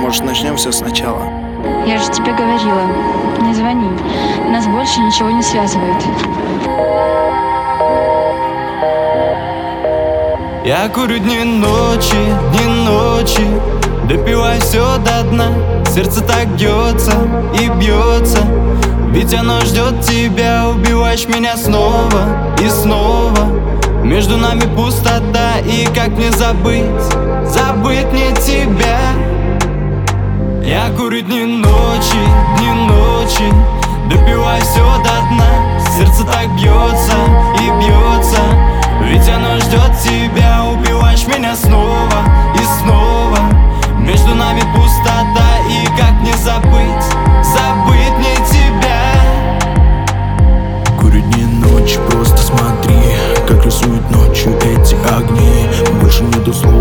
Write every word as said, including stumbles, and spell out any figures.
Может, начнем все сначала? Я же тебе говорила, не звони. Нас больше ничего не связывает. Я курю дни и ночи, дни и ночи, допиваю все до дна. Сердце так бьется и бьется, ведь оно ждет тебя. Убиваешь меня снова и снова. Между нами пустота, и как мне забыть, забыть мне тебя? Я курю дни и ночи, дни и ночи, допиваю все до дна. Сердце так бьется и бьется, ведь оно ждет тебя. Убиваешь меня снова и снова. Между нами пустота, и как мне забыть, забыть мне тебя? Курю дни и ночи, просто смотри, как рисуют ночью эти огни. Больше нету слов,